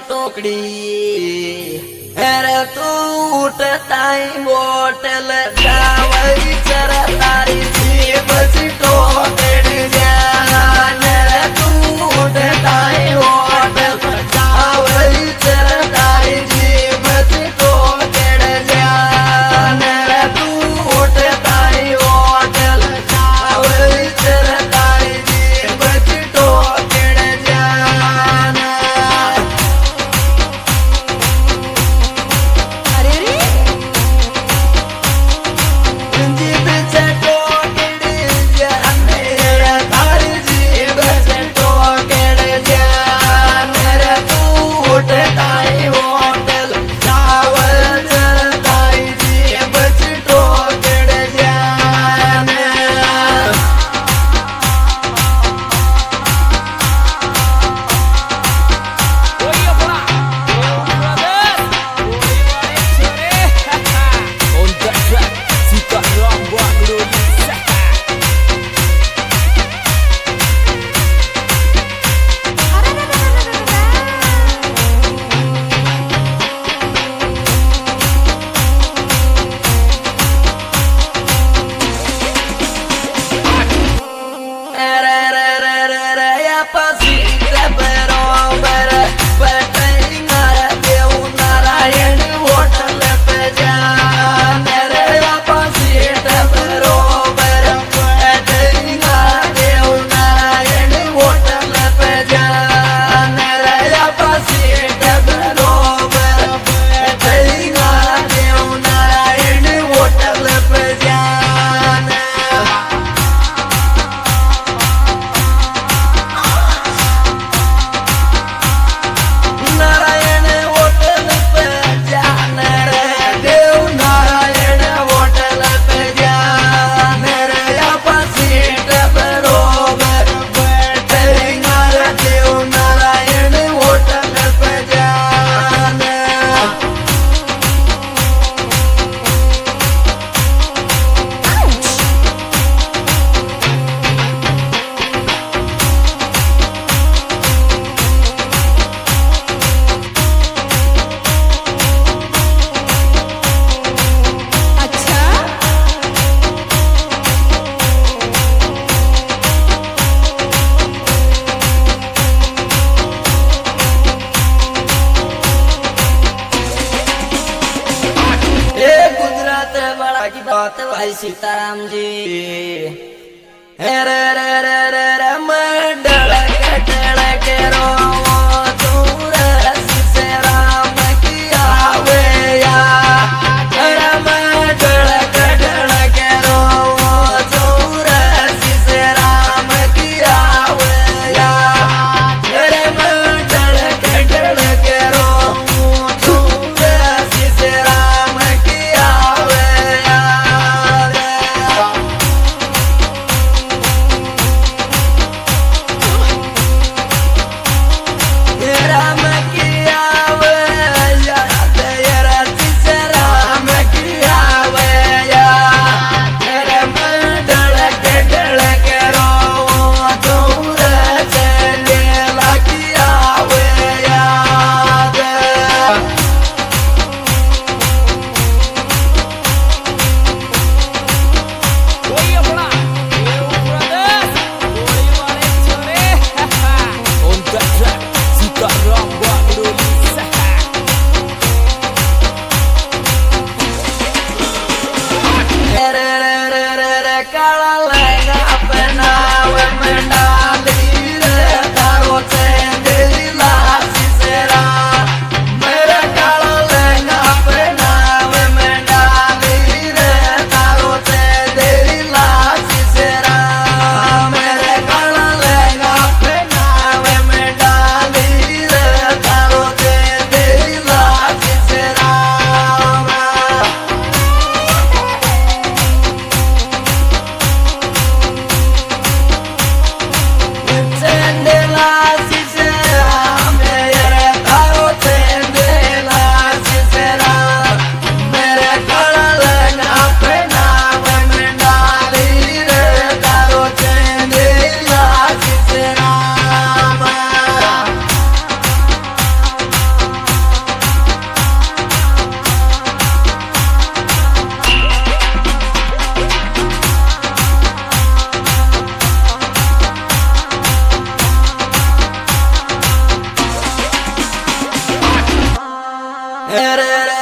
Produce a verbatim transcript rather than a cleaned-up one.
टोकड़ी अरे तू उठताई बोटल जावई चर तारी जीभ सी टोकड़ी जान रे तू उठताई बोटल जावई चर तारी जीभ सी टोकड़ी जान रे तू उठताई बोटल जावई चर तारी जीभ सी टोकड़ी जान जीभ से टोकड़ी जान रे तारी जीभ से टोकड़ी जान रे तू उठताई बोटल जावई चर तारी जीभ सी टोकड़ी जान On the track, Sita Rambak Lulisa. re re re re re ya pasita pero pero petinara de un narayan hotel pe jaan re ya pasita pero pero petinara de un narayan hotel pe jaan re ya pasita pero pero petinara de un narayan hotel pe jaan Narayan hotel पे जान रे देव Narayan hotel पे जान रे आपा seat बरोबर बैठेंगे रे देव नारायण होटल पे जान अच्छा ये गुजरात बड़ा की बात भाई सीताराम जी हे रे रे रे रे रे मंडल कटल के रो दूर से राम की आवे या रे मंडल कटल के रो दूर से राम की आवे या रे मंडल कटल के रो दूर से राम की आवे या હે રે રે